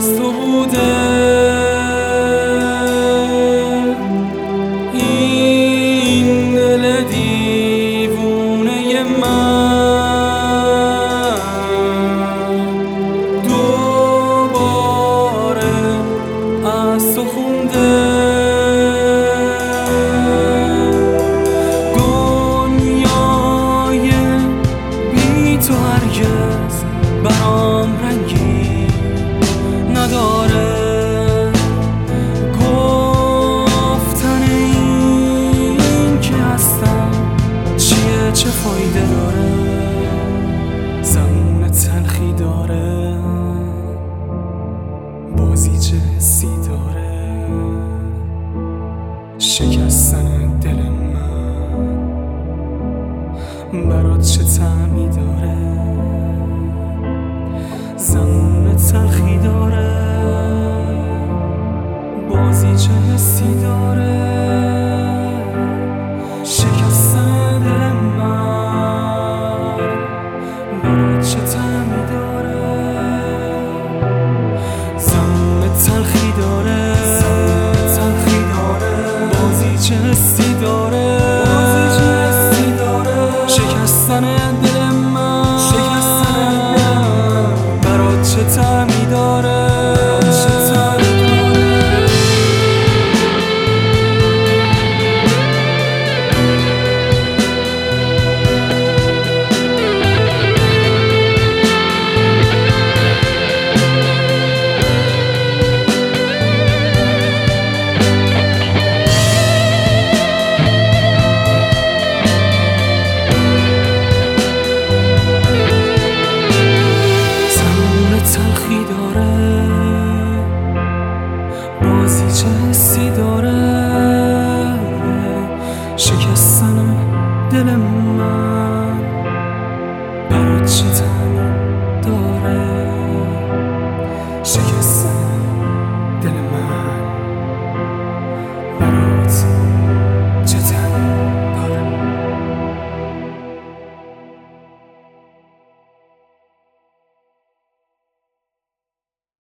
از تو بوده. این دل دیوونه من دوباره از تو خونده. دنیای بی تو هرگز برام رنگی نداره. گفتن این که هستم چیه، چه فایده داره؟ زمان تلخی داره، بازی چه حسی داره؟ شکستن دل من برات چه طعمی داره؟ زمان تلخی داره، بازی چه حسی داره؟ شکستن دل من برات چه طعمی داره؟ زمان تلخی داره، بازی چه حسی داره؟ شکستن دل من برات چه طعمی داره؟ تلخی داره، بازی چه حسی داره؟ شکستن دل من برات چه طعمی داره؟